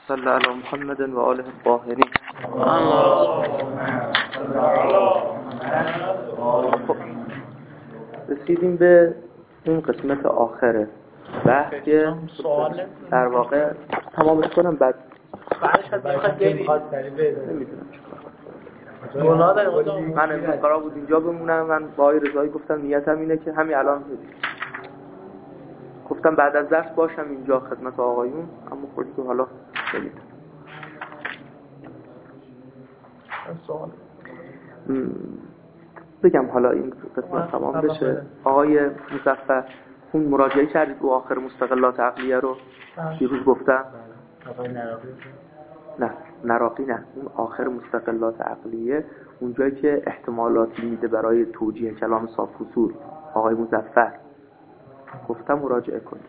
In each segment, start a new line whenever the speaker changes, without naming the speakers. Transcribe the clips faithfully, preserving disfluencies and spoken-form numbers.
صلی علی محمد و آله الطاهرین. رسیدیم به این قسمت آخره بحث که در واقع تمامش کنم بعد
بعدش از میخواد بریم
نمیدونم
گناه داریم.
من امروز قرار بود اینجا بمونم. من با آقای رضایی گفتم نیتم اینه که همین الان گفتم بعد از درس باشم اینجا خدمت آقایون، اما خودی که حالا نمیدونم.
سوال
بگم حالا این قسمت تمام بشه. آقای مظفر اون مراجعه کردید او آخر مستقلات عقلیه رو دیروز گفتم. نه نراقی نه، اون آخر مستقلات عقلیه، اونجایی که احتمالاتی میده برای توجیه کلام صاف اصول آقای مظفر گفتم مراجعه کنید.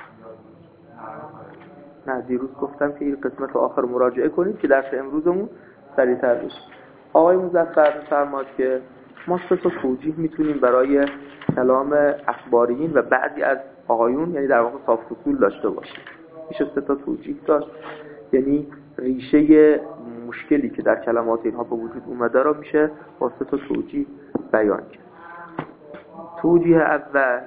نه دیروز گفتم که این قسمت رو آخر مراجعه کنید که درس امروزمون سریع‌تر بشه. آقای مظفر فرماد که ما سه تا توجیه میتونیم برای کلام اخباریین و بعضی از آقایون، یعنی در واقع صاف اصول داشته باشیم. میشه سه تا توجیه داشت، یعنی ریشه مشکلی که در کلمات اینها به وجود اومده رو میشه با سه تا توجیه بیان کرد. توجیه اول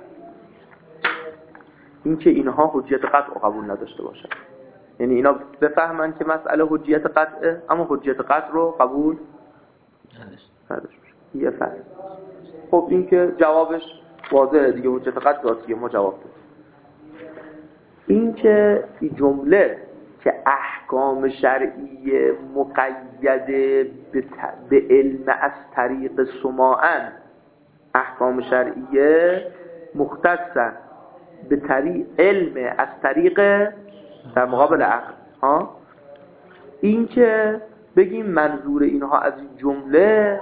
این که اینها حجیت قطع قبول نداشته باشن، یعنی اینا بفهمن که مسئله حجیت قطعه اما حجیت قطع رو قبول نداشته. یه فرق. خب این که جوابش واضحه دیگه، حجیت قطع ذاتیه، ما جواب دادیم. این که این جمله که احکام شرعی مقیده به علم از طریق سماعن، احکام شرعیه مختصن به طریق علم از طریق در مقابل عقل ها، این که بگیم منظور اینها از این جمله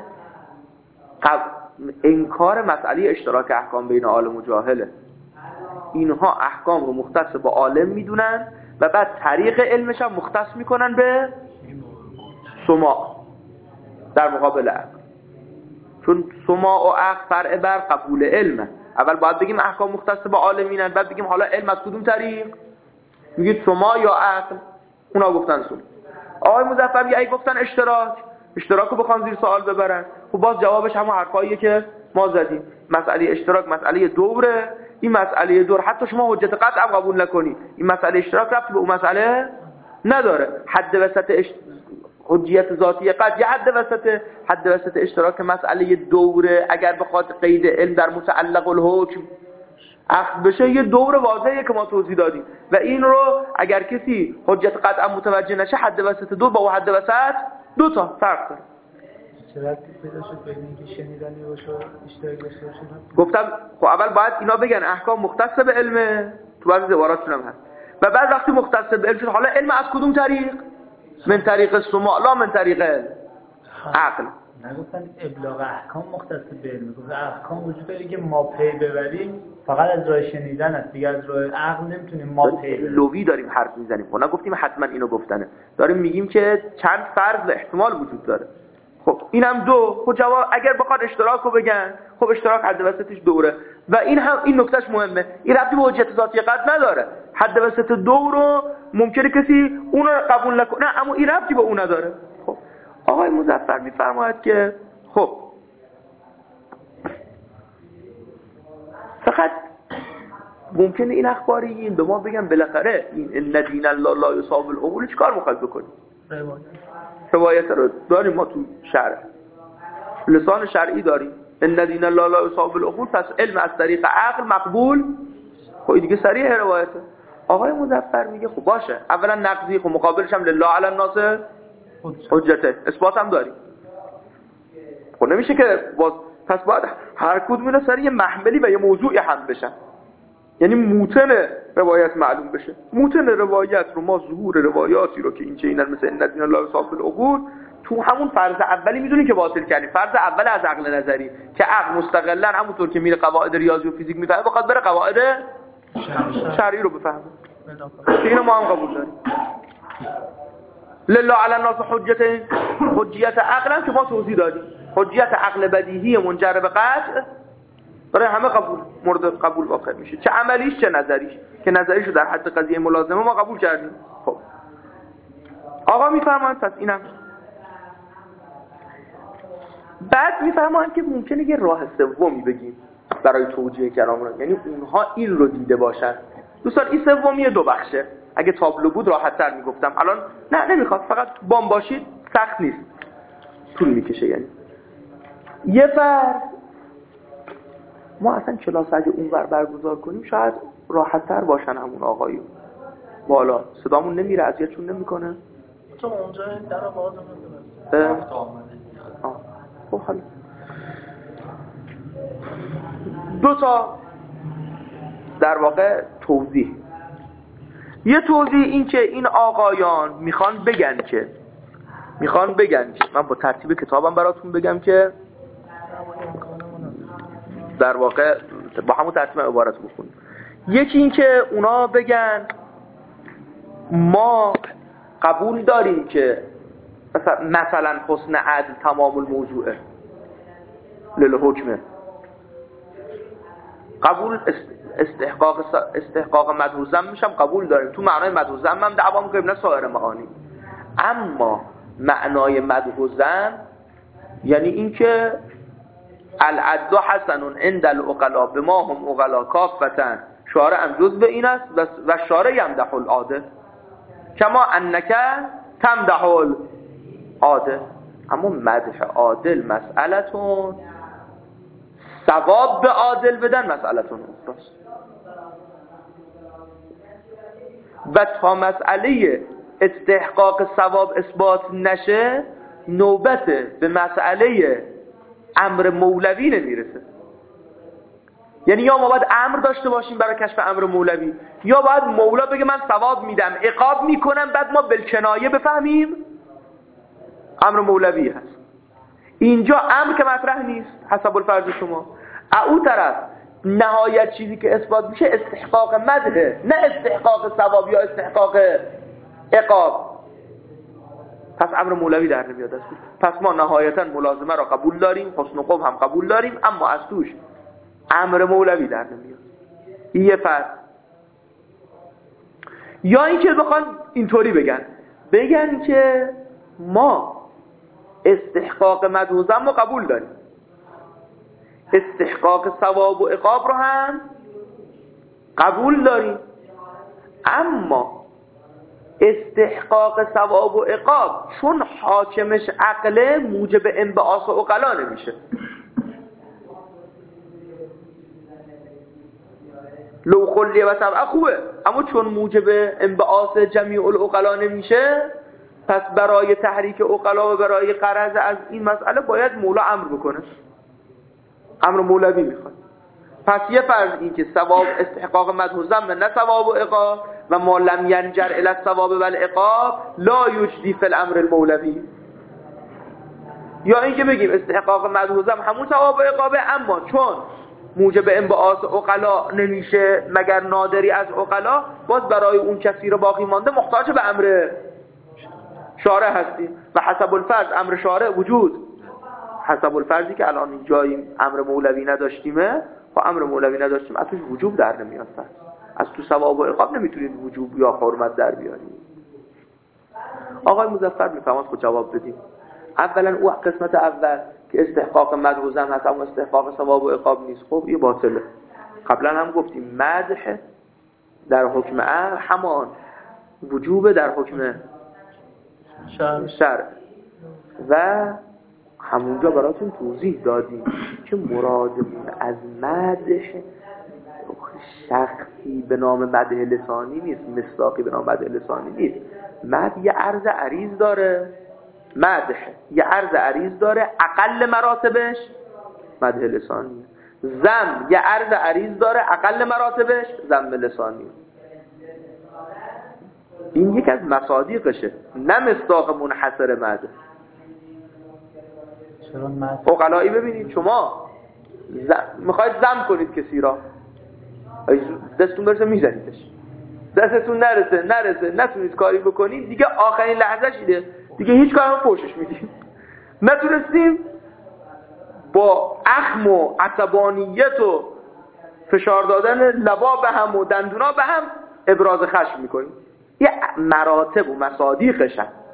انکار مسئله اشتراک احکام بین عالم و جاهله. اینها احکام رو مختص با عالم میدونن و بعد طریق علمش هم مختص میکنن به سماع در مقابل عقل، چون سماع و عقل فرع بر قبول علمه. اول باید بگیم احکام مختص با عالمینن، بعد بگیم حالا علم از کدوم طریق، میگید سماع یا عقل. اونا گفتن سماع. آقای مظفر میگه ای گفتن اشتراک، اشتراک رو بخوان زیر سوال ببرن. خب باز جوابش همون حرفاییه که ما زدیم. مسئله اشتراک مسئله دوره، این مسئله دور حتی شما حجت قطع هم قبول نکنی، این مسئله اشتراک ربطی به اون مسئله نداره. حد وسط اش... حجیت ذاتی قطع یه حد وسط، حد وسط اشتراک مسئله دوره اگر بخواد قید علم در متعلق الحکم اخذ بشه یه دور واضحه که ما توضیح دادیم و این رو اگر کسی حجت قطع متوجه نشه حد وسط دو با حد وسط دو تا فرق داره.
چرا پیدا شد بین اینکه شنیدنی باشه اشتراک داشته باشه؟
گفتم خب اول باید اینا بگن احکام مختص به علمه، تو بعضی عباراتشون هم هست، و بعد وقتی مختص به علم شد حالا علم از کدوم طریق؟ من طریق سماع لا من طریق عقل.
نگفتن ابلاغ احکام مختص به علم، گفتن احکام وجود داره که ما پی ببریم فقط از راه شنیدن است، دیگه از راه عقل نمیتونیم ما پی ببریم.
لوی داریم حرف میزنیم، خب نگفتیم حتما اینو گفتنه، داریم میگیم که چند فرض و احتمال وجود داره. خب اینم دو، خب جواب اگر بخواد اشتراک رو بگن خب اشتراک حد وسطش دوره و این هم این نکتهش مهمه، این ربطی به حجیت ذاتی قطع نداره. حد وسط دو رو ممکنه کسی اون رو قبول نکنه اما این ربطی به اون نداره. خب آقای مظفر میفرماید که خب فقط ممکنه این اخباریین به ما بگن بالاخره این ان دین الله لا یصاب العقول، چیکار میخواد بکنیم؟ روایت رو داریم ما تو شرع، لسان شرعی داریم، ان دین الله لا یصاب العقول، پس علم از طریق عقل مقبول. خب دیگه صریح روایته. آقای مظفر میگه خب باشه، اولا نقضی، خب مقابلش هم لله علی الناس حجته، اثبات هم داریم. خب نمیشه که باز پس باید هر کدوم اینا سر یه محملی و یه موضوعی هم بشن، یعنی موتن روایت معلوم بشه. موتن روایت رو ما ظهور روایاتی رو که این چه اینن مثل ان دین الله یصاب العقول تو همون فرض اولی میدونیم که باطل کردیم. فرض اول از عقل نظری که عقل مستقلا همونطور که میره قواعد ریاضی و فیزیک میفهمه بخواد بره قواعد شرعی رو بفهمه که اینو ما هم قبول داریم. لله علی الناس حجت، حجیت عقل هم که ما توضیح دادیم، حجیت عقل بدیهی منجر به قطع برای همه قبول مورد قبول واقع میشه، چه عملیش چه نظریش، که نظریشو در حد قضیه ملازمه ما قبول کردیم. خب آقا میفرمایند پس اینم. بعد میفرمایند که ممکنه یه راه سومی بگیم برای توجیه کلام، یعنی اونها این رو دیده باشن. دوستان این سومی دو بخشه، اگه تابلو بود راحت تر میگفتم، الان نه نمیخواد، فقط بام باشید سخت نیست، طول میکشه. یعنی یه فرد ما اصلا کلاس اگه اونور برگزار کنیم شاید راحت تر باشن همون آقایون بالا، صدامون نمیره، اذیتشون نمیکنه.
تو اونجا در باز نمی‌کنه.
خب حالا دو تا در واقع توضیح. یه توضیح این که این آقایان میخوان بگن که میخوان بگن که من با ترتیب کتابم براتون بگم که در واقع با همون ترتیب عبارت بخونیم. یکی این که اونا بگن ما قبول داریم که مثلا مثلا حسن عدل تمام الموضوعه للحکمه، قبول استحقاق استحقاق مدحو ذم میشم قبول داریم، تو معنای مدحو ذم هم دعوا میکنیم نه سایر معانی. اما معنای مدحو ذم یعنی این که العدل حسن عند العقلاء بما هم عقلاء کافة، شارع هم جز به این است و شارع یمدح العادل کما انک تمدح العادل. اما مدح عادل مسئلتون، ثواب به عادل بدن مسئلتون اخراست. و تا مسئله استحقاق ثواب اثبات نشه نوبت به مسئله امر مولوی نمیرسه. یعنی یا ما باید امر داشته باشیم برای کشف امر مولوی، یا باید مولا بگه من ثواب میدم عقاب میکنم، بعد ما بالکنایه بفهمیم امر مولوی هست. اینجا امر که مطرح نیست حسب الفرض شما، او طرف نهایت چیزی که اثبات میشه استحقاق مدحه، نه استحقاق ثواب یا استحقاق عقاب. پس امر مولوی در نمیاد است. پس ما نهایتا ملازمه را قبول داریم، حسن قبح هم قبول داریم، اما از توش امر مولوی در نمیاد. این یه فرض. یا اینکه بخوان اینطوری بگن بگن که ما استحقاق مدحو ذم رو قبول داریم، استحقاق ثواب و عقاب رو هم قبول داریم، اما استحقاق ثواب و عقاب چون حاکمش عقله موجب انبعاث و عقلا نمیشه. لو خلیه و سبعه خوبه، اما چون موجب انبعاث جمیع العقلا نمیشه، پس برای تحریک عقلا و برای غرض از این مسئله باید مولا امر بکنه، امر مولوی میخواد. پس یه فرض این که ثواب استحقاق مدحو ذم نه ثواب و عقاب، و ما لم ینجر الی الثواب و العقاب لا یجدی فی الامر المولوی. یا این که بگیم استحقاق مدحو ذم همون ثواب و عقابه، اما چون موجب انبعاث عقلا نمیشه مگر نادری از عقلا، باز برای اون کسی رو باقی مانده محتاج به امر شارع هستیم. و حسب الفرض امر شارع وجود، حسب الفرضی که الان اینجاییم امر مولوی نداشتیمه، با امر مولوی نداشتیم از توش وجوب در نمیاد، از تو ثواب و عقاب نمیتونید وجوب یا حرمت در بیارید. آقای مظفر میفهمد خود جواب بدیم. اولا او قسمت اول که استحقاق مدحو ذم هست اما استحقاق ثواب و عقاب نیست، خب این باطله. قبلا هم گفتیم مدح در حکم امر همان وجوب در حکم شرع و همونجا براتون توضیح دادیم که مرادمون از مدح شخصی به نام مدح لسانی نیست، مصداقی به نام مدح لسانی نیست. مدح یه عرض عریض داره، مدح یه عرض عریض داره، اقل مراتبش مدح لسانی. ذم یه عرض عریض داره، اقل مراتبش ذم لسانی. این یک از مصادیقشه، نه مصداق منحصر مدح. عقلایی ببینید شما میخواید ذم کنید کسی را، دستتون برسه میزنیدش، دستتون نرسه نرسه نتونید کاری بکنید، دیگه آخرین لحظه شیده دیگه هیچ کاری هم پوشش میدیم. نتونستیم با اخم و عصبانیت و فشار دادن لبا به هم و دندونا به هم ابراز خشم میکنیم. یه مراتب و مصادیقش هست.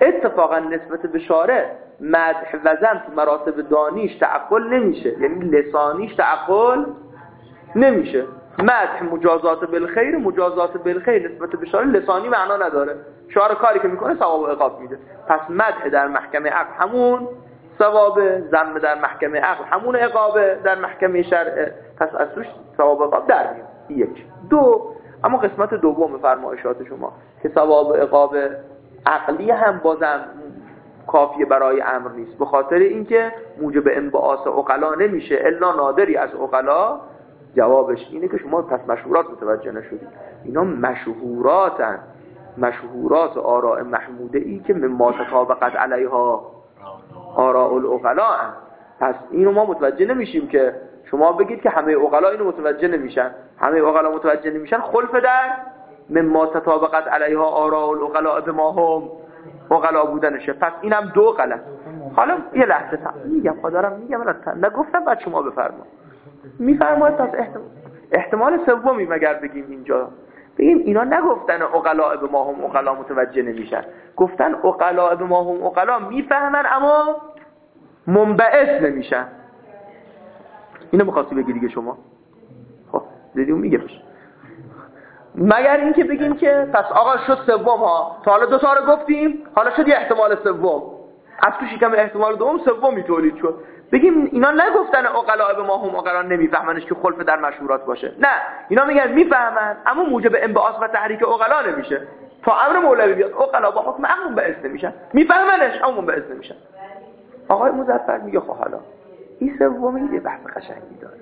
اتفاقا نسبت به شارع مدح و ذم تو مراتب دانیش تعقل نمیشه، یعنی لسانیش تعقل نمیشه. مدح مجازات بالخیر، مجازات بالخیر نسبت به شارع لسانی معنا نداره، شارع کاری که میکنه ثواب و عقاب میده. پس مدح در محکمه عقل همون ثوابه، ذم در محکمه عقل همون عقابه در محکمه شرع، پس از توش ثواب و عقاب در میاد. یک. دو، اما قسمت دوم فرمایشات شما که ثواب و عقاب عقلی هم بازم کافیه برای امر نیست، به خاطر اینکه موجب انبعاث عقلا نمیشه الا نادری از عقلا. جوابش اینه که شما پس مشهورات متوجه نشدید. اینا مشهوراتن، مشهورات آراء محموده ای که مما تطابقت علیها آراء العقلاء. پس اینو ما متوجه نمیشیم که شما بگید که همه عقلا اینو متوجه نمیشن. همه عقلا متوجه نمیشن خلف در مما تطابقت علیها آراء العقلاء به ما هم عقلا بودنشه. پس اینم دو غلط. حالا یه لحظه میگم، خودم میگم، نگفتم بعد شما بفرما. میفرماید پس احتمال احتمال سومی مگر بگیم اینجا، بگیم اینا نگفتن عقلاء به ما هم عقلا متوجه نمیشن، گفتن عقلاء به ما هم عقلا میفهمن اما منبعث نمیشن. اینو می‌خواستی بگی دیگه شما. خب دیدیم میگه بشه. مگر اینکه بگیم که پس آقا شد سوم ها، تا حالا دو تا رو گفتیم، حالا شد یه احتمال سوم، از تو شکم احتمال دوم سومی تولید شد. بگیم اینا نگفتن عقلاء به ما هم عقلا نمیفهمنش که خلف در مشهورات باشه، نه اینا میگن میفهمن اما موجب انبعاث و تحریک عقلا نمیشه. تا امر مولوی بیاد عقلا با حکم عقل منبعث نمیشن، میفهمنش اما منبعث نمیشن. آقای مظفر میگه خب حالا این سومی یه بحث قشنگی داره،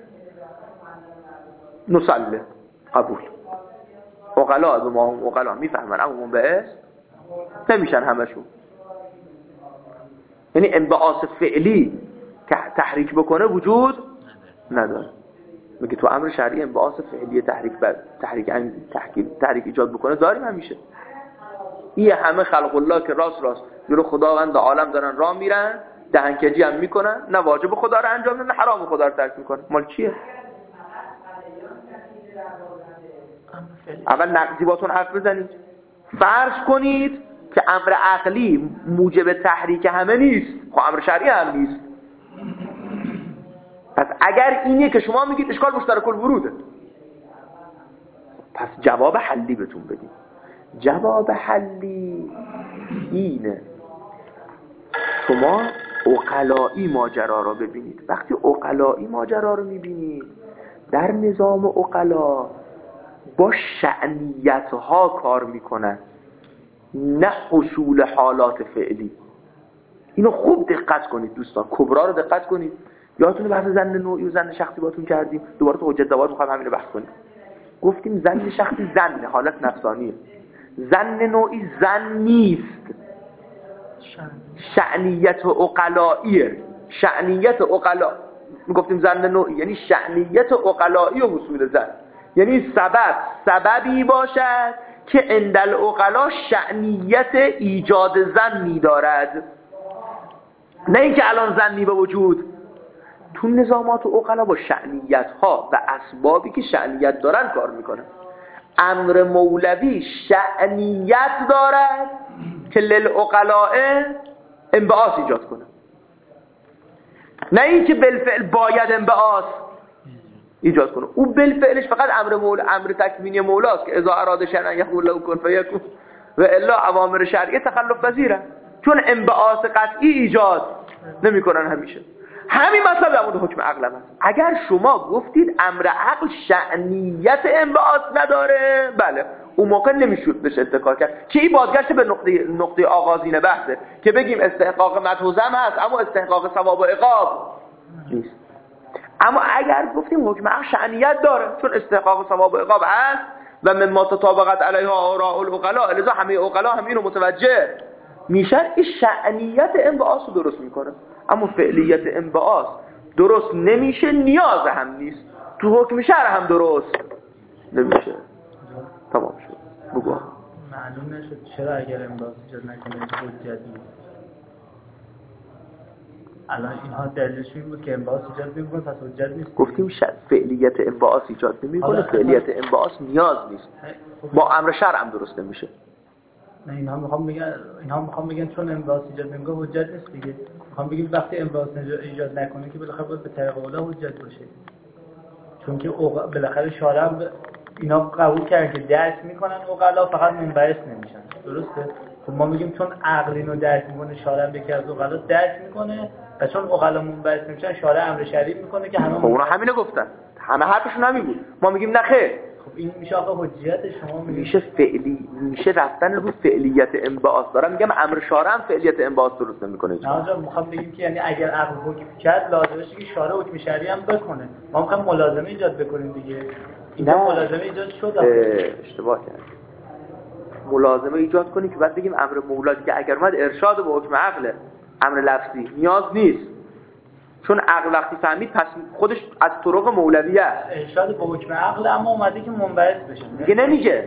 نصله قبول، عقلاء به ما هم عقلا میفهمن اما منبعث نمیشن همشون، یعنی انبعاث فعلی که تحریک بکنه وجود نداره. میگه تو امر شرعی انبعاث فعلی تحریک بر تحریک تحریک تحریک ایجاد بکنه داریم همیشه. این همه خلق الله که راست راست جلو خداوند عالم دارن راه میرن، دهنکجی هم میکنن، نه واجب خدا رو انجام میدن نه حرام خدا رو ترک میکنن. مال چیه؟ اول نقضی باتون حرف بزنید. فرض کنید که امر عقلی موجب تحریک همه نیست، خب امر شرعی هم نیست. پس اگر اینیه که شما میگید اشکال مشترک الوروده، پس جواب حلی بهتون بدیم. جواب حلی اینه شما عقلایی ماجرا رو ببینید. وقتی عقلایی ماجرا رو میبینید در نظام عقلا با شأنیت ها کار میکنن نه حصول حالات فعلی. اینو خوب دقت کنید دوستان، کبرا رو دقت کنید. یادتونه بحث زن نوعی و زن شخصی باتون کردیم، دوباره تو حجت دوات میخوایم همین رو بحث کنیم. گفتیم زن شخصی زن حالت نفسانیه، زن نوعی زن نیست، شأنیت عقلاییه. شأنیت عقلا میگفتیم زن نوعی یعنی شأنیت عقلایی و حصول زن، یعنی سبب سببی باشد که عند العقلا شأنیت ایجاد زن می‌دارد، نه اینکه الان زنی به وجود. تو نظامات عقلا با شأنیت ها و اسبابی که شأنیت دارن کار میکنه. امر مولوی شأنیت دارد که للعقلاء انبعاث ایجاد کنه، نه اینکه بالفعل باید انبعاث ایجاد کنه. او بالفعلش فقط امر مولا، امر تکوینی مولاست که اذا اراد شیئا یقول له کن فیکون، و الا اوامر شرعی تخلف پذیره، چون انبعاث قطعی ایجاد نمیکنن همیشه. همین مطلب در مورد حکم عقل هست. اگر شما گفتید امر عقل شأنیت انبعاث نداره، بله اون موقع نمیشود بشه اتکا کرد که این بازگشت به نقطه نقطه آغازین بحثه که بگیم استحقاق مدح و ذم هست اما استحقاق ثواب و عقاب نیست. اما اگر گفتیم حکم عقل شأنیت داره چون استحقاق ثواب و عقاب هست و مما تطابقت علیها آراء العقلاء، لذا همه عقلا هم اینو متوجه میشن، این شأنیت انبعاث رو درست میکنه. اما فعلیت انبعاث درست نمیشه، نیاز هم نیست، تو حکم شرع هم درست نمیشه. تمام شد. بگو
معلوم نشد چرا اگر انبعاث ایجاد نکنه حجت نیست. الان اینها دلیلش این بود که انبعاث ایجاد نمیکنه پس حجت نیست.
گفتیم شرع فعلیت انبعاث ایجاد نمیکنه، فعلیت انبعاث نیاز نیست، با امر شرع هم درست نمیشه.
نه اینها میخوام بگن اینها میخوام بگن چون انباس ایجاد نمیکنه حجت نیست دیگه. میخوام بگیم وقتی انباس ایجاد نکنه که بالاخره باید به طریق اولا حجت باشه. چون که بالاخره شارع ب... اینا قبول کردن که درک میکنن عقلا فقط منبعث نمیشن. درسته؟ خب ما میگیم چون عقل اینو درک میکنه شارع یکی از عقلا درک میکنه و چون عقلا منبعث نمیشن شارع امر شریع میکنه که همه
خب اونا همینو گفتن. همه حرفشون همین بود. ما میگیم نه خیر.
خب این میشه آقا حجیت شما
میشه فعلی میشه رفتن رو فعلیت انبعاث. دارم میگم امر شارع هم فعلیت انبعاث درست نمیکنه.
نه آقا میخوام بگیم که یعنی اگر عقل حکم کرد لازمه که شارع حکم شرعی هم بکنه. ما میخوایم ملازمه ایجاد بکنیم دیگه. اینجا ملازمه ایجاد شد.
اشتباه کردی. ملازمه ایجاد کنی که بعد بگیم امر مولا که اگر اومد ارشاد به حکم عقل امر لفظی نیاز نیست. چون عقل وقتی فهمید پس خودش از طرق مولویه است.
ارشاد به حکم عقل اما اومده که منبعث بشه.
دیگه نمیگه.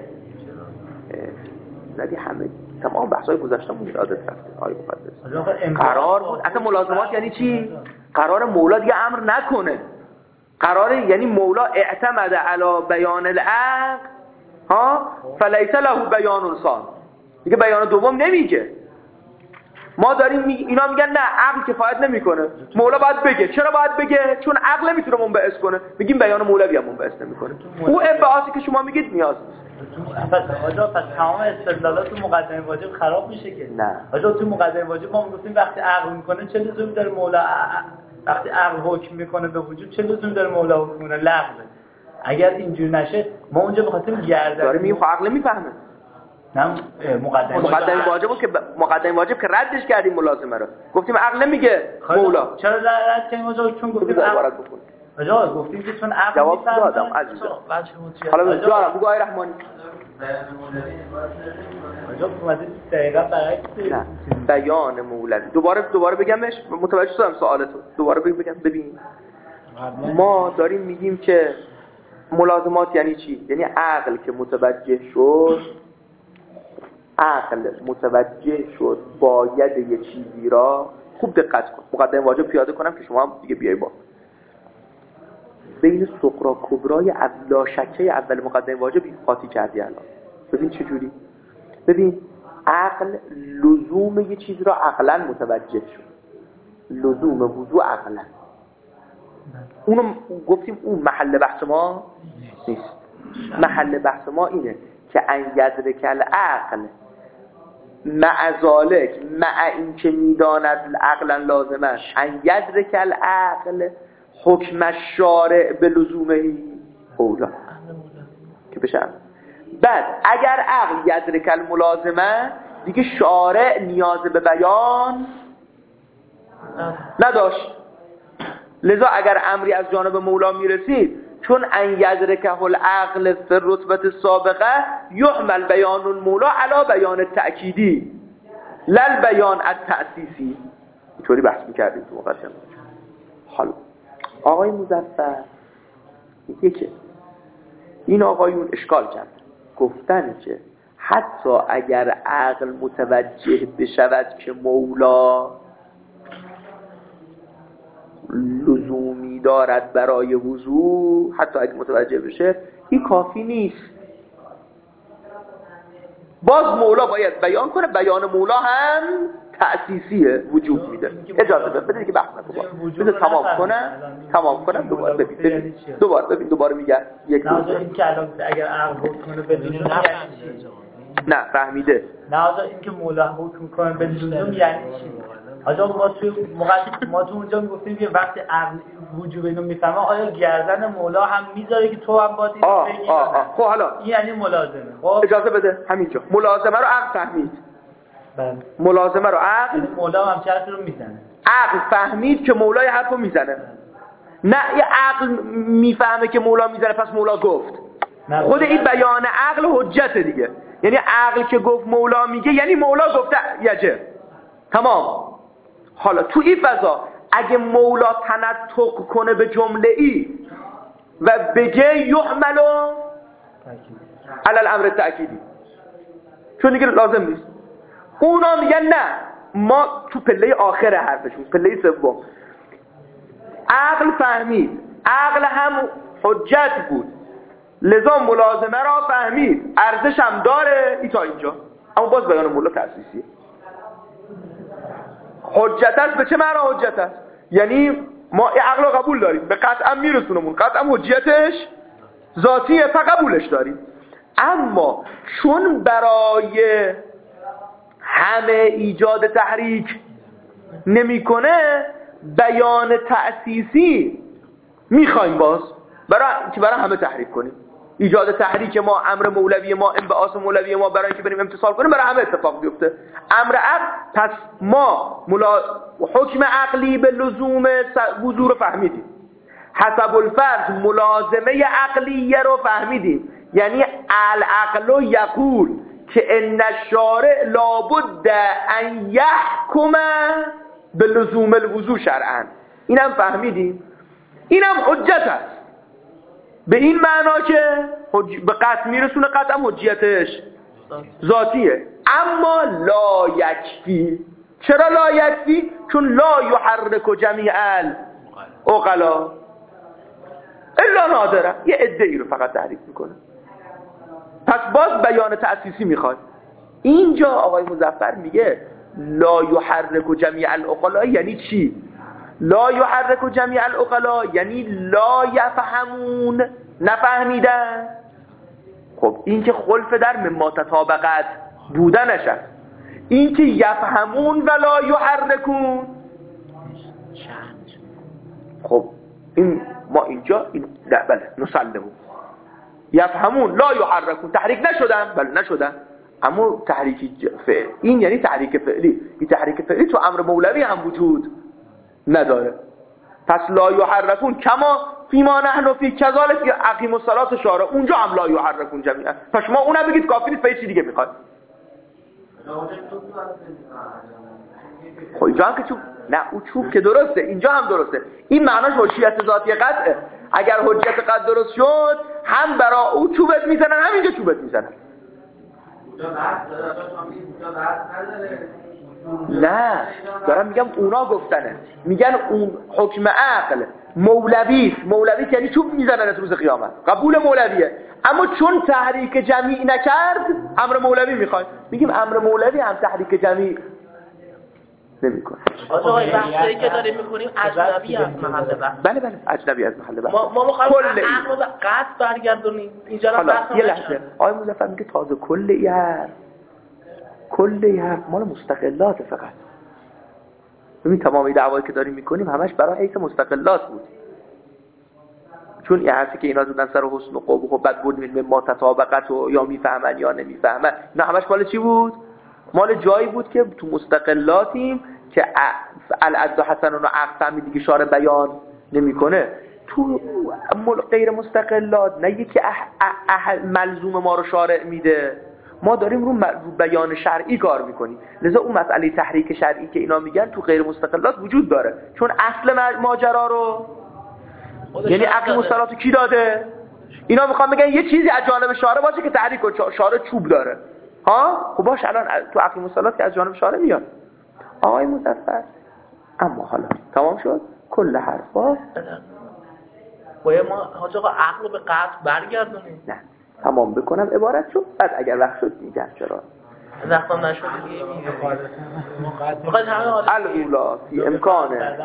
زدی همه تمام بحث‌های گذشته‌مون یادت رفته. آیه مقدس. قرار بود اصلا ملازمات یعنی چی؟ قرار مولا دیگه امر نکنه. قراره یعنی مولا اعتمد علی بیان العقل ها فلیس له بیان ثان. دیگه بیان دوم نمیگه. ما داریم می... اینا میگن نه عقل کفایت نمیکنه. مولا باید بگه. چرا باید بگه؟ چون عقل نمیتونه منبعث کنه. میگیم بیان مولوی هم منبعث نمیکنه. او انبعاثی که شما میگید نیاز نیست.
پس آجا پس تمام استدلالات تو مقدمه واجب خراب میشه که
نه.
آجا تو مقدمه واجب ما میگفتیم وقتی عقل میکنه چه لزومی داره مولا وقتی عقل حکم میکنه به وجود چه لزومی داره مولا حکم کنه لغوه. اگر اینجوری نشه ما اونجا بخواستیم گردن
داره میگه عقل میفهمه.
نه مقدمه
مقدمه واجبو که مقدمه واجب که ردش کردیم ملازمه رو. گفتیم عقل نمیگه مولا.
چرا رد کردیم آجا؟ چون گفتیم عقل آجا گفتیم که چون عقل
جواب دادم عزیزم. حالا جانم بگو آقای رحمانی.
آجا اومده دقیقاً برعکس.
نه بیان مولوی. دوباره دوباره بگمش متوجه شدم سوالتو. دوباره بگم ببین. ما داریم میگیم که ملازمات یعنی چی؟ یعنی عقل که متوجه شد عقل متوجه شد باید یه چیزی را خوب دقت کن. مقدمه واجب پیاده کنم که شما هم دیگه بیای با بین صغرا کبرای اولا شکه اول مقدمه واجب قاطی کردی الان. ببین چه جوری؟ ببین عقل لزوم یه چیز را عقلا متوجه شد. لزوم وضوع عقلا. اونو گفتیم اون محل بحث ما نیست. محل بحث ما اینه که ان یدرک العقل مع ذالک مع این که میداند عقلا لازمه ان یدرک العقل حکم الشارع به لزومه اولا که بشه. بعد اگر عقل یدرک الملازمه دیگه شارع نیاز به بیان نداشت. لذا اگر امری از جانب مولا میرسید چون ان یدرکه العقل فی الرتبه السابقه یحمل بیان المولا علی بیان التأکیدی لل بیان التأسیسی. اینطوری بحث میکردیم تو مقدمه. حالا آقای مظفر میگه که این آقایون اشکال کرد گفتن که حتی اگر عقل متوجه بشود که مولا لزومی دارد برای وضوع، حتی اگه متوجه بشه این کافی نیست. باز مولا باید بیان کنه. بیان مولا هم تأسیسیه، وجود میده. اجازه بده بدید که بحث نکنم. بذار تمام کنم تمام کنم دوباره ببین ببین دوباره ببین دوباره میگم یک
نه این که الان اگر عقل حکم کنه به لزوم یعنی چی؟
نه فهمیده.
نه آقا این که مولا حکم کنه به لزوم یعنی چی؟ آجا ما توی مقدمه ما تو اونجا میگفتیم که وقتی عقل وجوب اینو میفهمه آیا گردن مولا هم میذاره که تو هم باید اینو بگی؟
خب حالا
این یعنی ملازمه. خب
اجازه بده همینجا ملازمه رو عقل فهمید.
بله.
ملازمه رو عقل
مولا هم چه رو میزنه.
عقل فهمید که مولای حرفو میزنه. نه یه عقل میفهمه که مولا میزنه پس مولا گفت. خود این بیان عقل حجت دیگه. یعنی عقل که گفت مولا میگه یعنی مولا گفته یجه. تمام. حالا تو این فضا اگه مولا تنطق کنه به جمله ای و بگه یحمل علی الامر تأکیدی چون دیگه لازم نیست. اونا میگن نه ما تو پله آخر حرفشون پله سوم عقل فهمید عقل هم حجت بود لذا ملازمه را فهمید ارزش هم داره. ای تا اینجا اما باز بیان مولا تأسیسیه. حجت است به چه معنا حجت است؟ یعنی ما این عقل قبول داریم، به قطعا میرسونمون، قطعا حجتش ذاتیه، فقبولش داریم. اما چون برای همه ایجاد تحریک نمیکنه، بیان تأسیسی میخوایم باز برای که برای همه تحریک کنیم. ایجاد تحریک ما، امر مولوی ما، انبعاث مولوی ما، برای اینکه بریم امتصال کنیم برای همه اتفاق بیفته. امر عقل، پس ما ملا... حکم عقلی به لزوم حضور رو فهمیدیم، حسب الفرض ملازمه عقلیه رو فهمیدیم، یعنی العقل یقول که ان الشارع لابد ان یحکم به لزوم الوضوء شرعا، اینم فهمیدیم. اینم حجت است به این معنا که حج... به قطع میرسونه، قطعا حجیتش ذاتیه. اما لا یکفی. چرا لا یکفی؟ چون لا یحرک جمیع العقلا الا نادره، یه ادعی رو فقط تحریک میکنه. پس باز بیان تأسیسی میخواد. اینجا آقای مظفر میگه لا یحرک جمیع العقلا یعنی چی؟ لا یحرک جمیع العقلا یعنی لا یفهمون، نفهمیدن. خب این که خلف در مما تطابقت بودنش است. این که یفهمون و لا یحرکون، خب این ما اینجا این بله نسلمون یفهمون لا یحرکون، تحریک نشدن، بله نشدن، اما تحریک فعل، این یعنی تحریک فعلی. این تحریک فعلی تو امر مولوی هم وجود نداره. پس لا یحرکون کما فیما نحن فی کذالک اقیموا الصلاة شارع، اونجا هم لا یحرکون جمیعا. پس شما اونم بگید کافی نیست، به چی دیگه میخواد؟ خب اینجا هم که چوب، نه او چوب که درسته، اینجا هم درسته. این معناش حجیت ذاتی قطعه. اگر حجیت قطع درست شد، هم برا او چوبت میزنن، هم اینجا چوبت میزنن. نه دارم میگم اونا گفتنه، میگن اون حکم عقل مولوی، مولوی یعنی چوب میزنن از روز قیامت، قبول مولویه. اما چون تحریک جمیع نکرد، امر مولوی میخواد. میگیم امر مولوی هم تحریک جمیع نمیکنه.
آقای بحثی که داریم میکنیم اجنبی از محل بحث.
بله بله اجنبی از محل بحث.
ما ما میخوایم عقل رو به قطع برگردونیم. اینجا را بحث
یه لحظه آقای مظفر میگه تازه کل ای حرف کل ای حرف مال مستقلات فقط. ببین تمامی دعوایی که داریم میکنیم همش برای حیث مستقلات بود. چون این حرفی که اینا زدن سر حسن و قبح و بد بود ما تطابقت و یا میفهمن یا نمیفهمن، نه همش مال چی بود؟ مال جایی بود که تو مستقلاتیم که العد حسن و عقل فهمید دیگه شارع بیان نمیکنه. تو غیر مستقلات نه یکی اح اح ملزوم ما رو شارع میده، ما داریم رو بیان شرعی کار میکنیم. لذا اون مسئله تحریک شرعی که اینا میگن تو غیر مستقلات وجود داره، چون اصل ماجرا رو یعنی عقل مستقلات کی داده؟ اینا میخوان بگن یه چیزی از جانب شارع باشه که تحریک و شارع چوب داره. ها خب باشه، الان تو عقل مستقلات که از جانب شارع میاد. آقای مظفر اما حالا تمام شد کل حرفا
باید ما حاج آقا عقل رو به قطع برگردونیم.
نه تمام بکنم عبارت شد، بعد اگر وقت شد میگم چرا
وقتم نشد دیگه میخواد همه حالا
الاولا فی امکانه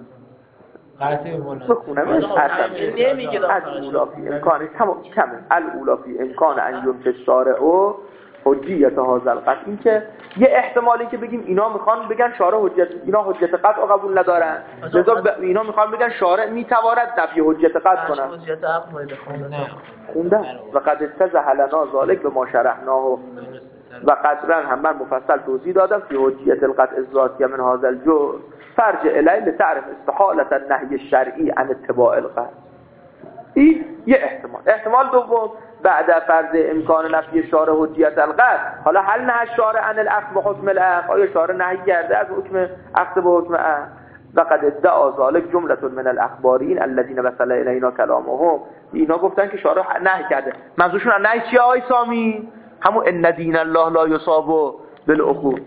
بخونم الاولا فی امکانه تمام کمه الاولا فی امکانه ان یمت شارع و حجیت هذا القطع. این که یه احتمالی که بگیم اینا میخوان بگن شارع حجت، اینا حجت قطع قبول ندارن، لذا ب... اینا میخوان بگن شارع میتواند نفی حجت قطع کنه.
حجت عقل
خوندن و قد اتضح لنا ذلک به ما شرحناه و قدرن هم من مفصل توضیح دادم فی حجیت القطع الذاتی من هذا الجزء فرجع الیه لتعرف استحالة النهی الشرعی عن اتباع القطع. این یه احتمال. احتمال دوم بعد فرض امکان نفی شارع حجیت القطع، حالا هل نه شارع عن الاخذ به حکم الاخذ، آیا شارع نهی کرده از حکم اخذ به حکم اخذ؟ وقد ادعا ذلك جمله من الاخبارین الذين وصل الینا کلامهم، اینا گفتن که شارع نهی کرده. منظورشون از نهی چیه آقای سامی؟ همون ان دین الله لا یصاب بالعقول،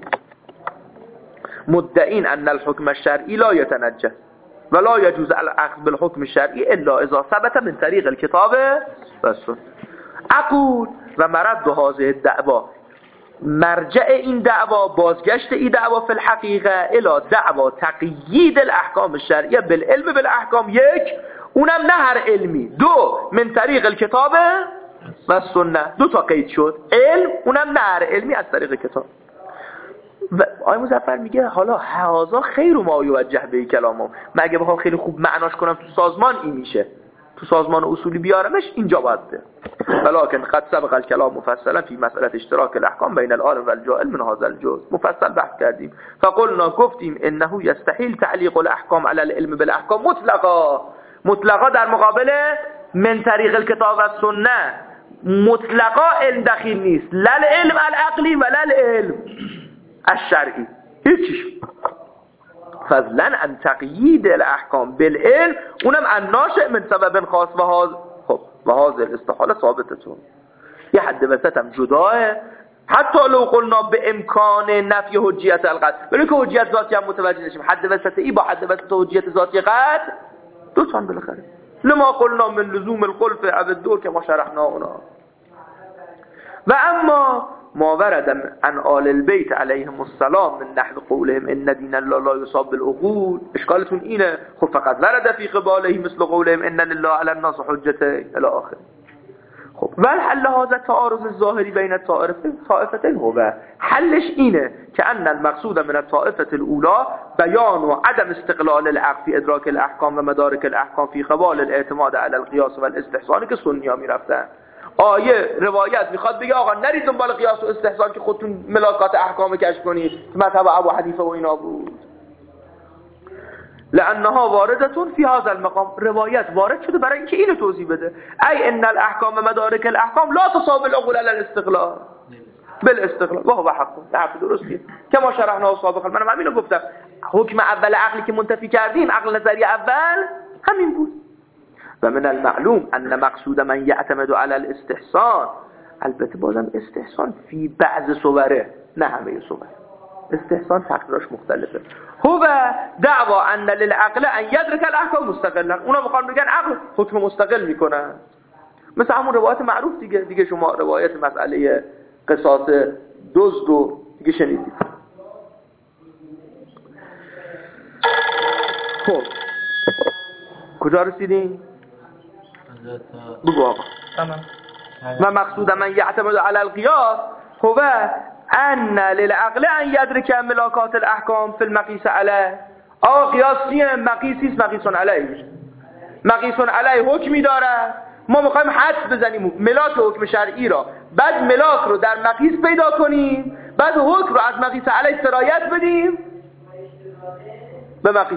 مدعین ان الحكم الشرعی لا يتنجس ولا يجوز الاخذ بالحكم الشرعي الا اذا ثبت من طريق الكتاب والسنه. اقول و مرد هذه الدعوا مرجع این دعوا، بازگشت این دعوا فی الحقیقه الی دعوا تقیید الاحکام الشرعیه بالعلم بالاحکام، یک اونم نه هر علمی، دو من طریق الکتاب و سنت، دو تا قید شد، علم اونم نه هر علمی از طریق کتاب. و آقای مظفر میگه حالا هذا خیر ما یوجه به کلامم، من اگه بخوام خیلی خوب معناش کنم تو سازمان این میشه، تو سازمان اصولی بیارمش اینجا باید ده. ولكن قد سبق الكلام مفصلا في مسألة اشتراك الاحکام بین العالم و الجاهل من هذا الجزء، مفصل بحث کردیم. فقلنا گفتیم انه يستحيل تعلیق الاحکام على العلم بالاحکام مطلقا، مطلقا در مقابل من طریق الكتاب و سنت، مطلقا علم دخیل نیست، لا العلم العقلی و لا العلم الشرعی، هیچیش. فضلا عن تقیید الاحکام بالعلم، اونم عن ناشئ من سبب خاص و هاز خب و هاز الاستحاله ثابتتون. یه حد وسطم جداه، حتی لو قلنا به امکان نفی حجیت القطع، ولی که حجیت ذاتی هم متوجه نشیم، حد وسط ای با حد وسط حجیت ذاتی قطع دو تان بالاخره. لما قلنا من لزوم الخلف او الدور که ما شرحنا اونا. و اما ما ورد عن آل البيت عليهم السلام من نحو قولهم ان دين الله لا يصاب بالعقول، اشکالتون اینه. خب فقط ورد في قباله مثل قولهم ان لله على الناس حجته الى آخر. خب ول حل هذا التعارض الظاهری بین الطائفتين هو، حلش اینه که ان المقصود من الطائفه الاولى بیان و عدم استقلال العقل في ادراک الاحکام و مدارک الاحکام في قبال الاعتماد على القياس و الاستحسان، که سنی‌ها میرفتن. آیه روایت میخواد بگه آقا نرید دنبال قیاس و استحسان که خودتون ملاکات احکام کشف کنید، مذهب ابو حنیفه و اینا بود. لانها واردتون فی هذا المقام، روایت وارد شده برای اینکه اینو توضیح بده. ای ان الاحکام مدارک الاحکام لا تصاب العقول على الاستقلال بالاستقلال وهو حق، حق درسته کما شرحنا سابقا. منم همینو گفتم، حکم اول عقلی که منتفی کردیم، عقل نظری اول همین بود. و من المعلوم ان مقصود من یعتمد على الاستحسان، البته بازم استحسان فی بعض صوره، نه همه صور، استحسان تقدیرش مختلفه. هو دعوا ان للعقل ان يدرك الاحکام مستقلا، اونا میخوان بگن عقل حکم مستقل میکنه، مثل همون روایت معروف دیگه دیگه شما روایت مسئله قصاص دزد و دیگه شنیدید. خب کجا رسیدیم؟ بگو آقا. و مقصود من یعتمد على القیاس هو ان للعقل ان يدرك ملاکات الاحکام فی المقیس علیه. آقا قیاس چیه؟ مقیسیست، مقیس علیه، مقیس علیه حکمی داره، ما میخوایم حد بزنیم ملاک حکم شرعی را، بعد ملاک رو در مقیس پیدا کنیم، بعد حکم رو از مقیس علیه سرایت بدیم به مقیس.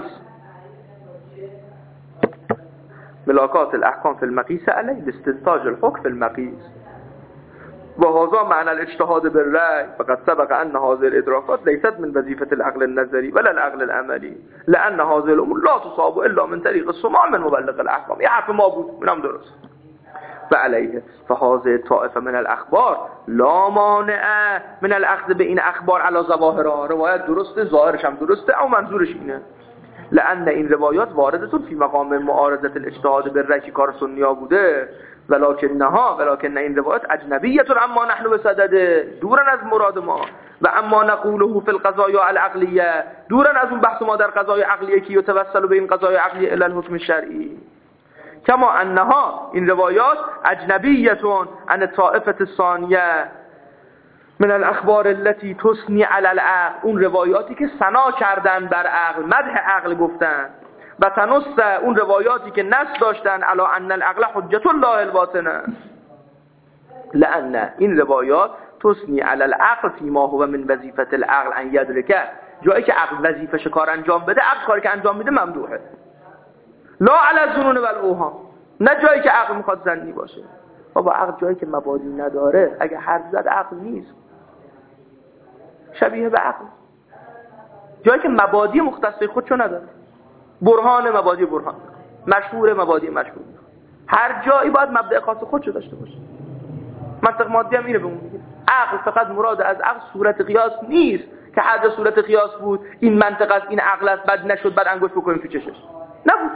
ملاکات الاحکام فی المقیس علیه لاستنتاج الحکم فی المقیس و هذا معنى الاجتهاد بالرأي. فقد سبق ان هذه الادراكات ليست من وظيفة العقل النظري ولا العقل العملي، لان هذه الامور لا تصاب الا من طريق السماع من مبلغ الاحکام. یه حرف ما بود، منم درست. و علیه فهذه الطائفه من الاخبار لا مانع من الاخذ به این اخبار علی ظواهرها. روایت درسته، ظاهرش هم درسته، اما منظورش اینه لأن این روایات واردتون فی مقام معارضه الاجتهاد بالرأی که کار سنیا بوده، ولکنها ولکن این روایات اجنبیه اما نحن بصدده، دورن از مراد ما. و اما نقوله فی القضايا العقلیه، دورن از اون بحث ما در قضای عقلیه که یتوسل به این قضای عقلیه الی الحکم الشرعی. کما انها این روایات اجنبیه عن الطائفه الثانیه من الاخبار التي تثني على العقل، اون روایاتی که ثنا کردن بر عقل، مدح عقل گفتن، و تنص اون روایاتی که نص داشتن علی ان العقل حجت الله الباطنه، لان این روایات تثني على العقل فيما هو من وظیفه العقل ان يدرك، جایی که عقل وظیفه کار انجام بده، عقل کاری که انجام میده ممدوحه، لا علی الظنون والاوهام، نه جایی که عقل میخواد ظنی باشه. بابا عقل جایی که مبادی نداره، اگه حرف زد عقل نیست، شبیه به عقل. جایی که مبادی مختص خودشو نداره، برهان مبادی برهان، مشهور مبادی مشهور، هر جایی باید مبدأ خاص خودشو داشته باشه. منطق مادی هم اینه بهمون میگه. عقل فقط مراد از عقل صورت قیاس نیست که حد صورت قیاس بود، این منطق از این عقل است، بعد نشد بعد انگشت بکنیم تو چشش، نبود.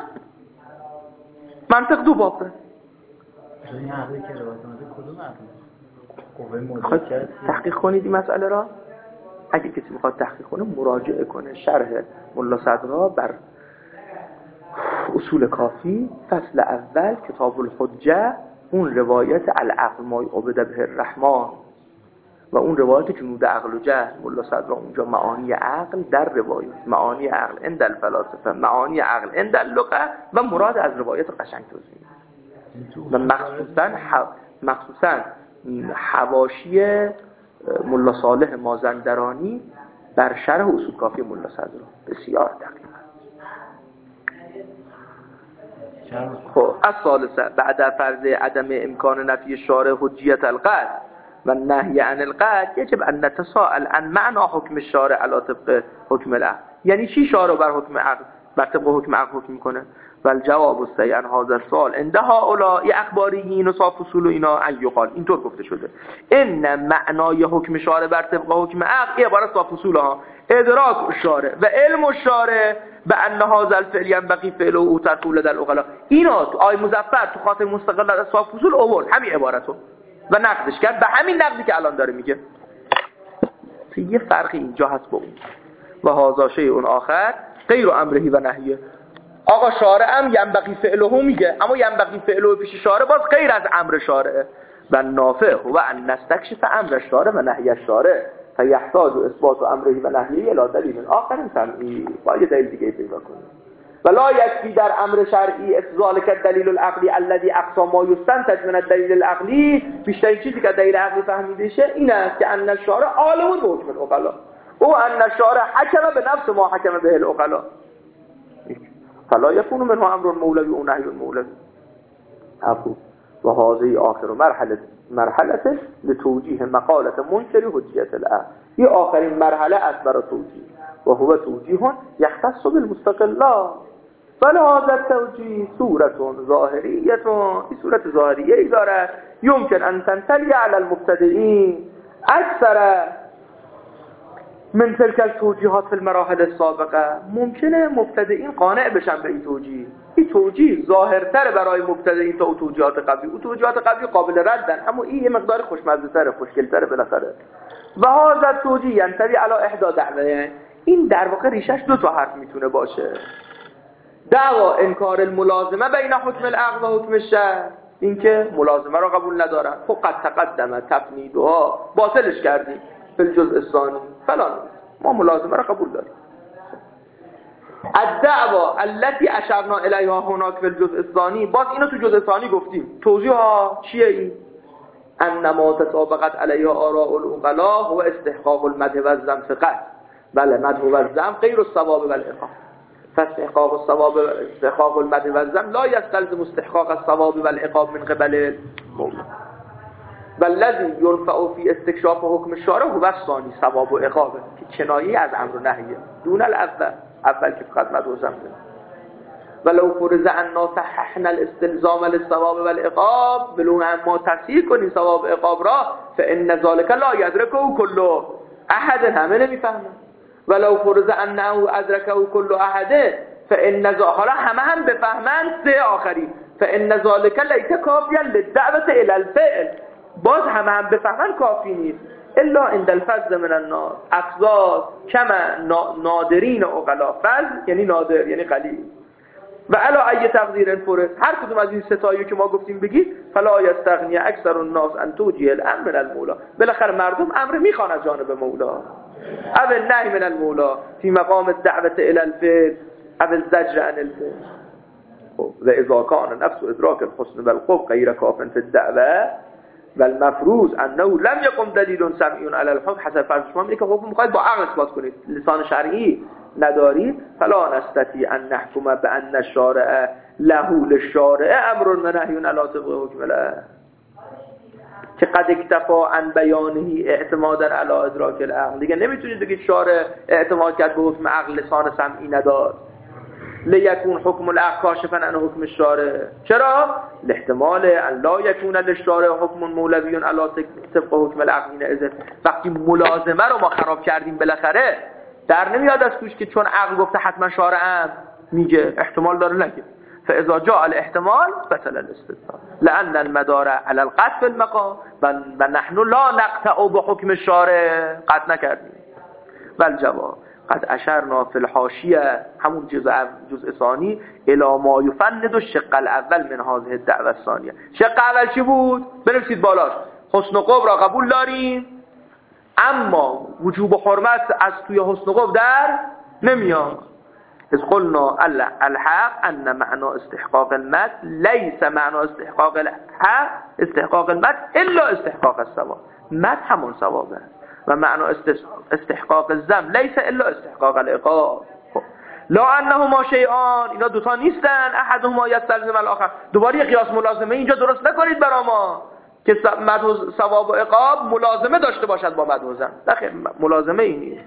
منطق دو باب داره.
این عقلی که روایت اومده کدوم عقل؟ قوه
تحقیق کنید این مسئله را. اگه کسی میخواد تحقیق کنه مراجعه کنه شرح ملا صدرا بر اصول کافی فصل اول کتاب الحجه، اون روایت العقل ما عبد به الرحمن و اون روایت جنود عقل و جهل. ملا صدرا اونجا معانی عقل در روایت، معانی عقل عند الفلاسفه، معانی عقل عند اللغه و مراد از روایت قشنگ توضیح و مخصوصا مخصوصا حواشی ملا صالح مازندرانی بر شرح اصول کافی ملا صدرا بسیار دقیق. خب الثالثه بعد فرض عدم امکان نفی الشارع حجیت القطع و نهی عن القطع یجب ان نتساءل عن معنى حکم الشارع علی طبق حکم العقل. یعنی چی شارع بر حکم عقل بر طبق حکم عقل حکم میکنه؟ و الجواب الصحیح عن هذا السؤال عند هؤلاء اخباریین و صاف اصول و اینا ان یقال، اینطور گفته شده ان معنای حکم شارع بر طبق حکم عقل عبارت صاف اصول ها ادراک الشارع و علم الشارع به ان هذا الفعل ينبغي فعله او ترکه لدى العقلاء. اینا تو آی مظفر تو خاطر مستقل از صاف اصول آورد همین عبارتو و نقدش کرد به همین نقدی که الان داره میگه. یه فرقی اینجا هست با اون. و هذا شیء آخر غیر امره و نهیه. آقا شارع هم ینبغی فعله میگه، اما ینبغی فعله پیش شارع باز غیر از امر شارع. و نافع و ان نستکشف امر شارع و نهی شارع فیحتاج اثبات امره و نهیه الی دلیل آخر سمعی. با یه دلیل دیگه پیدا کنیم. ولا یکفی در امر شرعی ذالک الدلیل العقلی الذي اقصى ما یستنتج من الدلیل العقلی. بیشترین چیزی که دلیل عقلی فهمیده شه این است که ان الشارع عالم به حکم العقلاء او ان الشارع حکم به نفس ما حکم به العقلاء فلا یکون منه امر مولوی و نهی مولوی. عفو و هذه آخر مرحله مرحله لتوجیه مقاله منکر حجیت العقل. این آخرین مرحله است برای توجیه و هو توجیه یختص بالمستقلات. فلهذا التوجیه صورت ظاهریه، این صورت ظاهریه ای دارد یمکن ان تنتلی علی المبتدئین اکثر من تلك التوجیهات في المراحل السابقه. ممکنه مبتدئین قانع بشن به این توجیه. این توجیه ظاهرتر برای مبتدئین تا توجیهات قبلی. اون توجیهات قبلی قابل ردن، اما این یه مقدار خوشمزه تره، خوشگل تره بالاخره. و هذا توجیه ینتهی علی احدى دعوی. این در واقع ریشش دو تا حرف میتونه باشه. دعوا انکار الملازمه بین حکم العقل و حکم الشرع، اینکه ملازمه را قبول ندارن. فقط تقدم تفنیدها باطلش کردیم فی الجزء الثانی فلان، ما ملازمه را قبول داریم. الدعوا التي اشرنا الیها هناك فی الجزء الثانی، باز اینو تو جزء ثانی گفتیم. توضیح ها چیه این؟ انما تطابقت علیها آراء العقلاء هو استحقاق المدح و الذم فقط. بله مدح و الذم غیر الثواب و العقاب. فاستحقاق الثواب استحقاق المدح و الذم لا يستلزم استحقاق الثواب و العقاب من قبل المولى. والذي ينفع في استكشاف حکم الشارع هو الثانی ثواب و عقاب که کنایه از امر و نهیه دون الاول. اول که فقط مدح و ذم. ولو فرض ان صححنا الاستلزام للثواب والعقاب، بلون ما تصحیح کنیم ثواب و عقاب را، فان ذلك لا يدركه كل احد، همه نمیفهمه. ولو فرض انه ادركه كل احد فان حالا همه هم بفهمن سه آخری فان ذلك ليس كافيا للدعوه الى الفعل، باز همه هم بفهمن کافی نیست. الا عند الفضل من الناس افضل کما نادرین عقلا. فضل یعنی نادر یعنی قلیل. و علا ای تقدیر فرض، هر کدوم از این ستایی که ما گفتیم بگید فلا یستغنی اکثر الناس ان توجیه الامر من المولا. بالاخره مردم امر میخوان از جانب مولا. او النهی من المولا فی مقام الدعوه الى الفعل او الزجر عن الفعل. و اذا کان نفس ادراک الحسن والقبح غیر کاف فی الدعوه والمفروض انه لم يقم دلیل سمعی علی الحکم حسب فرض شما میگه که حکم میخواید با عقل اثبات کنید، لسان شرعی ندارید. فلا نستطيع ان نحكم بان الشارع له للشارع امر و نهی علی طبق حکم الله که قد اکتفا عن بیانه اعتمادا علی ادراک العقل. دیگه نمیتونید بگید شارع اعتماد کرد به حکم عقل لسان سمعی نداد. لیکون حکم العقل کاشفا عن حکم الشارع. چرا؟ لاحتمال ان لا یکون للشارع حکم مولوی علی طبق حکم العقل. اذن وقتی ملازمه رو ما خراب کردیم بالاخره در نمیاد از توش که چون عقل گفته حتما شارع هم میگه، احتمال داره نگه. فاذا جاء الاحتمال بطل الاستثناء لان المدار على القطع المقام و نحن لا نقطع بحکم الشارع قطع نکردیم. بل جواب قد اشرنا فی الحاشیه همون جزء جزء ثانی الی ما یفند الشق الاول من هذه الدعوه الثانیه. شق اول چی بود؟ بنویسید بالاش حسن و قب را قبول داریم اما وجوب حرمت از توی حسن و قب در نمیاد. از قلنا الحق ان معنى استحقاق المد ليس معنى استحقاق الحق استحقاق المد الا استحقاق الثواب. مد همون ثواب است و معنى استحقاق الذم ليس الا استحقاق العقاب. لا انهما شیئان، اینا دوتا نیستن، احدهما یستلزم الاخر. دوباره قیاس ملازمه اینجا درست نکنید برا ما که مد و ثواب و عقاب ملازمه داشته باشد با مد و ذم. نخیر، ملازمه ای نیست.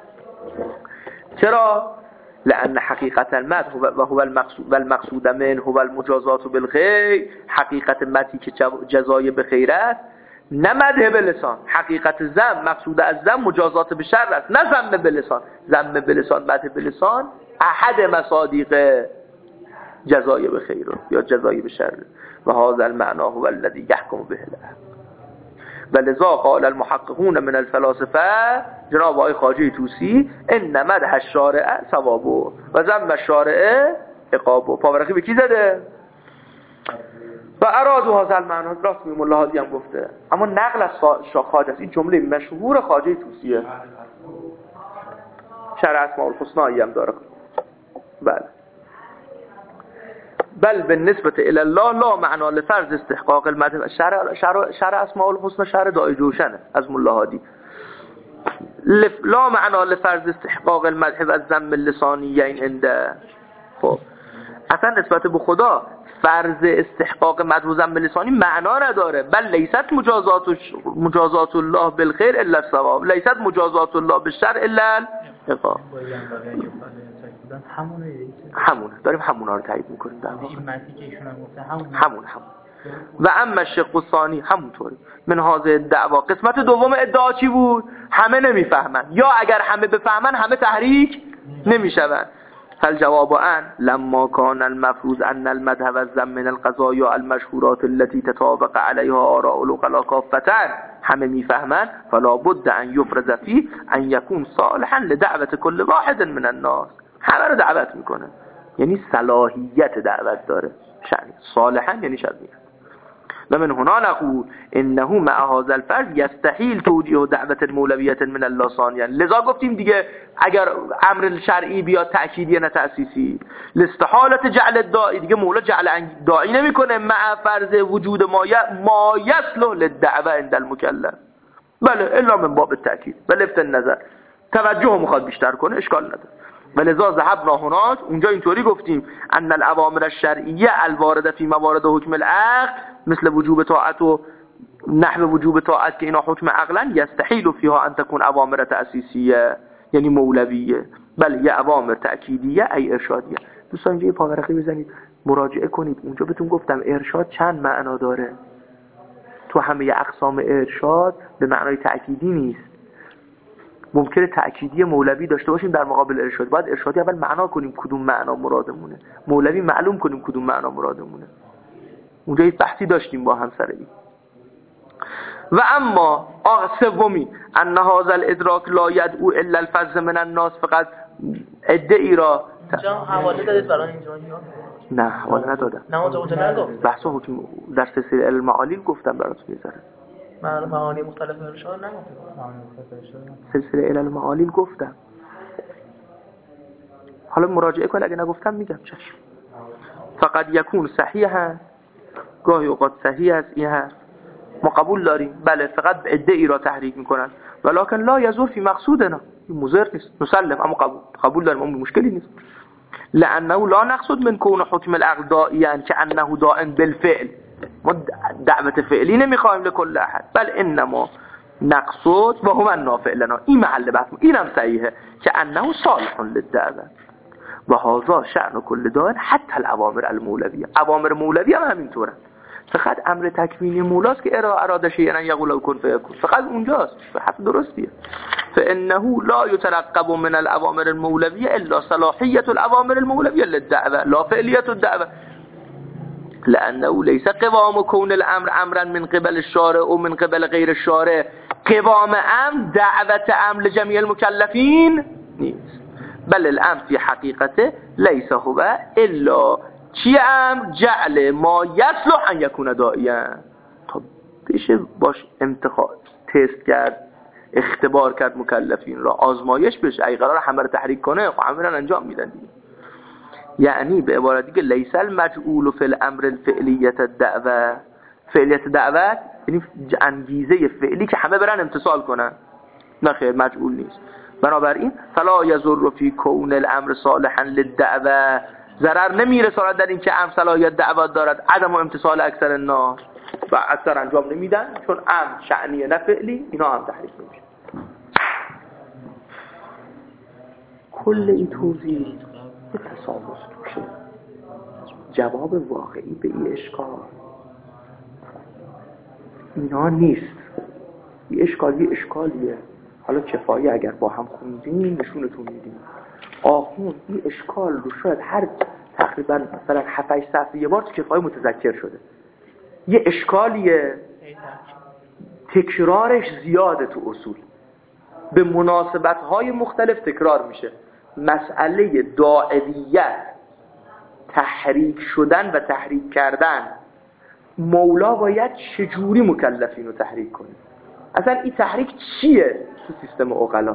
چرا؟ لأن حقیقت المد و هو المقصود و المقصود من هو المجازات بالخیر. حقیقت مدی که جزای به خیر است، نه مده به لسان. حقیقت ذم مقصود از ذم مجازات به شر است، نه ذم به لسان. ذم به لسان، مده به لسان احد مصادیق جزای به خیر یا جزای به شر و هذا المعنى هو الذي يحكم به العقل. ولذا قال المحققون من الفلاسفه جناب آقای خواجه طوسی ان مدح الشارع ثوابه و ذم الشارع عقابه. پاورقی به کی زده؟ و ارادو هذا المعنى. راست می مولا هادی هم گفته، اما نقل از خواجه است. این جمله مشهور خواجه طوسیه. شرح اسماء الحسنا هم داره. بله. بل بالنسبه الى الله لا معنى لفرض استحقاق المدح. شرع شرع شرع اسماء الحسنا شرع دای جوشنه از مولا هادی. لا معنى لفرض استحقاق المدح و الذم اللسانیین عنده. خب اصلا نسبت به خدا فرض استحقاق مدح و ذم لسانی معنا نداره. بل لیست مجازات مجازات الله بالخير الا الثواب، لیست مجازات الله بالشر الا العقاب.
همونه
همونه داریم همونا رو تایید میکنیم در واقع.
این معنی که ایشون هم گفته همون
همون همون و اما الشق الثانی همونطوری من هذه دعوا. قسمت دوم ادعا چی بود؟ همه نمیفهمن، یا اگر همه بفهمن همه تحریک نمیشون. فالجواب ان لما كان المفروض ان المدح والذم من القضايا المشهورات التي تطابق عليها آراء العقلاء كافة، همه میفهمن، فلا بد ان يفرض فيه ان يكون صالحا لدعوة كل واحد من الناس. همه رو دعوت میکنه، یعنی صلاحیت دعوت داره. شأن صالحا یعنی شرعی. و من هنا نقول انه مع هذا الفرض يستحيل توجيه دعوة مولویة من الله ثانيا. لذا گفتیم دیگه اگر امر شرعی بیاد تأکیدی نه تأسیسی، لاستحالة جعل الداعی، دیگه مولا جعل داعی نمیکنه مع فرض وجود ما ما يصلح للدعوة عند المكلف. بله الا من باب التأکید و لفت النظر، توجه میخواد بیشتر کنه، اشکال نداره. ولذا ذهبنا هناك، اونجا اینطوری گفتیم ان الاوامر الشرعیه الوارده فی موارد حکم العقل مثل وجوب طاعت و نحو وجوب طاعت که اینا حکم عقلا یستحیل فیها ان تكون اوامر تأسیسیه یعنی مولویه، بل یه اوامر تأکیدیه ای ارشادیه. دوستان اینجا یه پاورقی بزنید مراجعه کنید، اونجا بهتون گفتم ارشاد چند معنا داره. تو همه اقسام ارشاد به معنای تأکیدی نیست. ممکنه تأکیدی مولوی داشته باشیم در مقابل ارشاد. باید ارشادی اول معنا کنیم کدوم معنا مرادمونه، مولوی معلوم کنیم کدوم معنا مرادمونه. اونجا یه بحثی داشتیم با هم سر این. و اما سومی ان هذا الادراک لا يدعو الا الفظ من الناس. فقط ادعی را
اینجا حواله دادید برای اینجا؟
نه حواله ندادم.
نه اونجا اونجا نگفت.
بحث حکم در سلسله المعالی گفتم براتون یه ذره.
من معانی مختلف ارشاد نگفتم.
سلسله المعالی گفتم. حالا مراجعه کن اگه نگفتم میگم چشم. فقط یکون صحیحه، گاهی اوقات صحیح است. این هست ما قبول داریم، بله فقط ادعی را تحریک میکنن، ولکن لا یزور فی مقصودنا، این مضر نیست، نسلم، اما قبول قبول داریم، اما مشکلی نیست. لانه لا نقصد من کون حکم العقل دائیا که انه دائم بالفعل، ما دعوت فعلی نمیخوایم لکل احد، بل انما نقصد و هم النافع لنا. این محل بحث، اینم صحیحه که انه صالح للدعوه و هذا شأن کل دائن حتی الاوامر المولویه. اوامر مولوی هم همینطوره، فقط امر تکوینی مولاست که اراده شیئا یقول کن فیکون، فقط اونجاست. حرف درستیه. فانه لا يترقب من الاوامر المولویه الا صلاحیت الاوامر المولویه للدعوه لا فعلیت الدعوه لانه ليس قوام كون الامر امرا من قبل الشارع او من قبل غیر الشارع. قوام امر دعوت امر لجميع المكلفين نیست، بل الامر في حقیقته ليس هو الا چی امر جعل ما يصلح ان يكون داعيا. تا بشه باش انتخاب تست کرد اختبار کرد مکلفین را آزمایش بشه ای قرار همه رو تحریک کنه خب همه رو انجام میدن دیگه. یعنی به عبارت دیگه لیس المجعول فی الامر الفعلیت الدعوه فعلیت دعوت یعنی انگیزه فعلی که همه برن امتثال کنن، نه خیر مجعول نیست. بنابراین فلا یضر فی کون الامر صالحا للدعوه، ضرر نمیرساند در این که امر صلاحیت دعوت دارد عدم و امتثال اکثر الناس و اکثر انجام نمیدن چون امر شأنیه نه فعلی، اینا هم تحریک نمیشه. کل این توضیح به تصادف توشه. جواب واقعی به این اشکال اینا نیست. این اشکال یه اشکالیه، حالا کفایی اگر با هم خوندیم نشونتون میدیم. آخون این اشکال رو شاید هر تقریبا مثلا هفت هشت صفحه یه بار تو کفایی متذکر شده. یه اشکالیه تکرارش زیاده تو اصول، به مناسبت‌های مختلف تکرار میشه. مسئله داعیت، تحریک شدن و تحریک کردن، مولا باید چجوری مکلفین رو تحریک کنه، اصلا این تحریک چیه تو سیستم عقلا.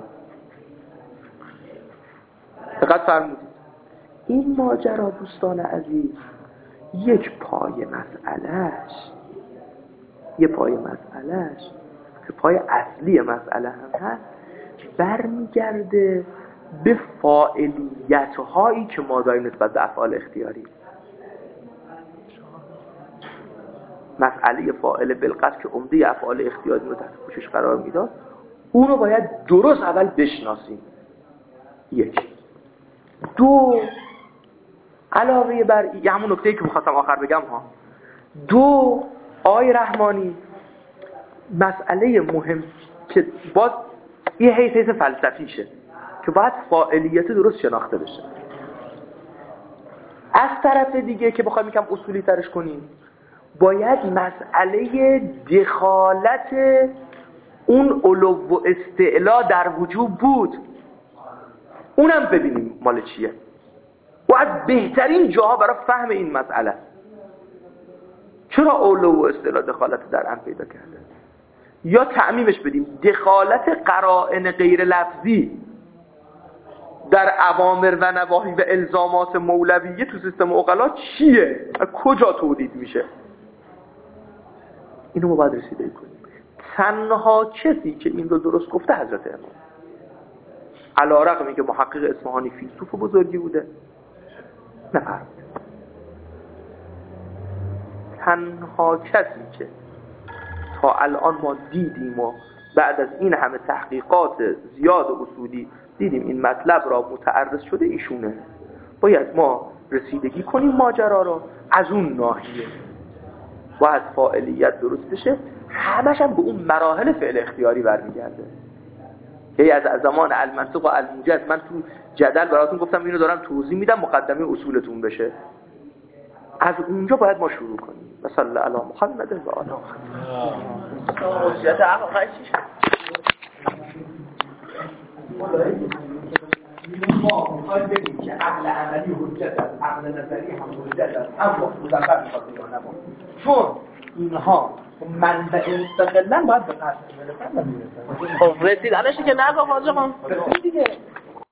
دقت فرمودید این ماجرا دوستان عزیز یک پای مسئلهش یه پای مسئلهش که پای اصلی مسئله هم هست برمیگرده به فاعلیت هایی که ما داریم نسبت به افعال اختیاری. مسئله فاعل بالقصد که عمده افعال اختیاری رو تحت پوشش قرار میداد، اون رو باید درست اول بشناسیم. یک. دو، علاوه بر یه همون نکته‌ای که می‌خواستم آخر بگم ها. دو، آقای رحمانی مسئله مهم که باز یه حیث حیث فلسفیشه که باید فاعلیت درست شناخته بشه. از طرف دیگه که بخوایم یکم اصولی ترش کنیم، باید مسئله دخالت اون علو و استعلا در وجود بود اونم ببینیم مال چیه و از بهترین جاها برای فهم این مسئله. چرا علو و استعلا دخالت در هم پیدا کرده؟ یا تعمیمش بدیم دخالت قرائن غیر لفظی در اوامر و نواهی و الزامات مولویه تو سیستم عقلا چیه؟ کجا تولید میشه؟ اینو ما باید رسیده کنیم. تنها کسی که این رو درست گفته حضرت امام، علی رغم اینکه محقق اصفهانی فیلسوف بزرگی بوده، نفرمود. تنها کسی که تا الان ما دیدیم و بعد از این همه تحقیقات زیاد و اصولی دیدیم این مطلب را متعرض شده ایشونه. باید ما رسیدگی کنیم ماجرا را از اون ناحیه و از فاعلیت درست بشه. همش هم به اون مراحل فعل اختیاری برمیگرده. یعنی از زمان المنطق و الموجز من تو جدل براتون گفتم اینو دارم توضیح میدم مقدمه اصولتون بشه. از اونجا باید ما شروع کنیم. مثلا علی محمد و آل محمد.
حجت عقل قیشیش
ما میخوایم بگیم که عقل عملی حجت است، عقل نظری هم حجت است، اما مزفر میخواد یا نبا، چون اینها منبع مستقلن باید به قصد برسن و میرسن.
خب رسیدنشی که نگاه حاجه خان
رسید دیگه